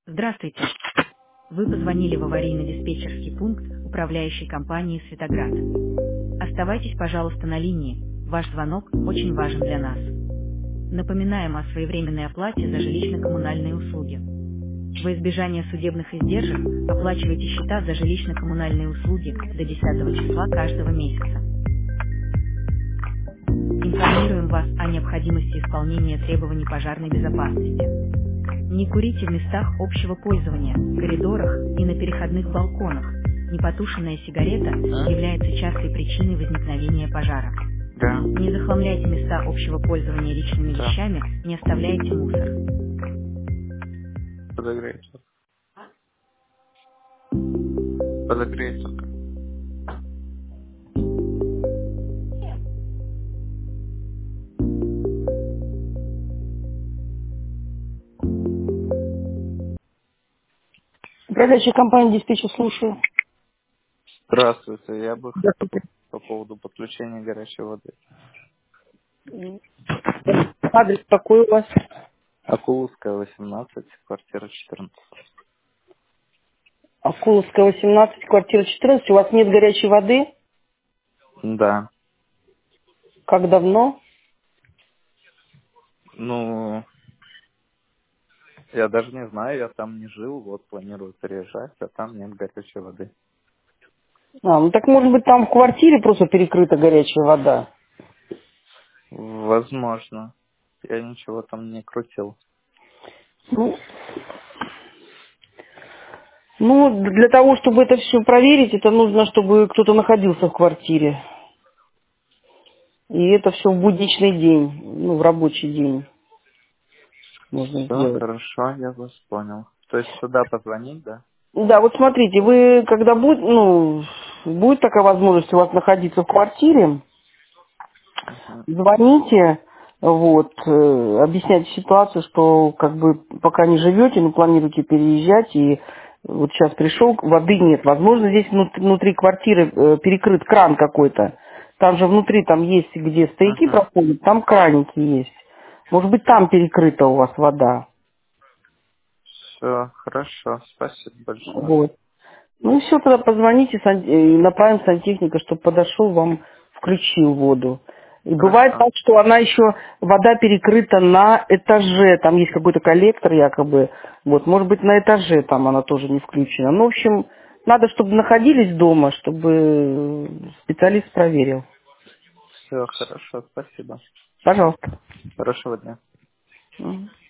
Здравствуйте. Вы позвонили в аварийно-диспетчерский пункт управляющей компании «Светоград». Оставайтесь, пожалуйста, на линии. Ваш звонок очень важен для нас. Напоминаем о своевременной оплате за жилищно-коммунальные услуги. Во избежание судебных издержек оплачивайте счета за жилищно-коммунальные услуги до 10 числа каждого месяца. Информируем вас о необходимости исполнения требований пожарной безопасности. Не курите в местах общего пользования, коридорах и на переходных балконах. Непотушенная сигарета А? является частой причиной возникновения пожара. Да, Не захламляйте места общего пользования личными да. вещами, не оставляйте мусор. Подогреется. Подогреется. Управляющая компания диспетчер, слушаю. Здравствуйте, я бы хотел Здравствуйте. по поводу подключения горячей воды. Адрес какой у вас? Акуловская, 18, квартира 14. Акуловская, 18, квартира 14. У вас нет горячей воды? Да. Как давно? Ну, я даже не знаю, я там не жил, вот планирую переезжать, а там нет горячей воды. Ну так может быть там в квартире просто перекрыта горячая вода? Возможно. Я ничего там не крутил. Ну, для того, чтобы это все проверить, это нужно, чтобы кто-то находился в квартире. И это все в будничный день, в рабочий день можно Все, сделать. хорошо, я вас понял. То есть сюда позвонить, да? Да, вот смотрите, вы когда будет такая возможность у вас находиться в квартире, Угу. звоните, объясняйте ситуацию, что как бы пока не живете, но планируете переезжать, и вот сейчас пришел, воды нет. Возможно, здесь внутри квартиры перекрыт кран какой-то. Там же внутри там есть, где стояки Угу. проходят, там краники есть. Может быть, там перекрыта у вас вода. Все, хорошо, спасибо большое. Вот. Ну и все, тогда позвоните и направим сантехника, чтобы подошел, вам включил воду. И бывает Хорошо. так, что она еще, вода перекрыта на этаже, там есть какой-то коллектор якобы, вот, может быть на этаже там она тоже не включена. Ну, в общем, надо, чтобы находились дома, чтобы специалист проверил. Все, хорошо, спасибо. Пожалуйста. Хорошего дня. Мгм.